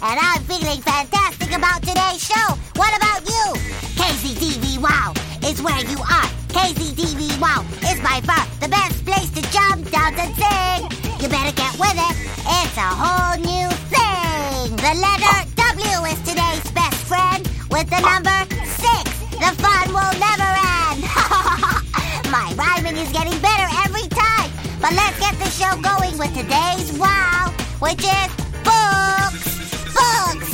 and I'm feeling fantastic about today's show. What about you? KZTV Wow is where you are. KZTV Wow is by far the best place to jump, dance, and sing. You better get with it. It's a whole new thing. The letter W is today's best friend with the number 6. The fun will never end. My rhyming is getting better every time. But let's get the show going with today's wow, which is books. Books.